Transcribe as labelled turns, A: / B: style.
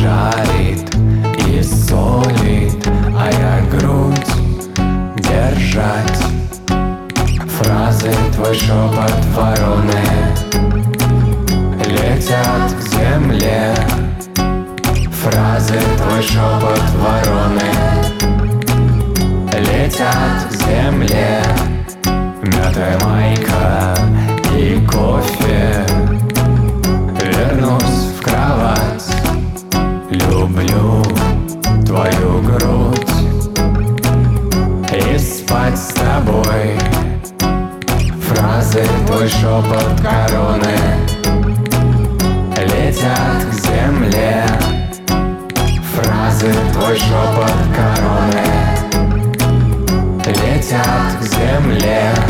A: жарит и солит, а я грудь держать. Фразы, твой шепот вороны летят к земле. Фразы, твой шепот вороны летят к земле. Мятая майка и кофе. Вернусь в кровать. Люблю твою грудь и спать с тобой. Фразы, твой шепот короны летят к земле. Фразы, твой шепот короны летят к земле.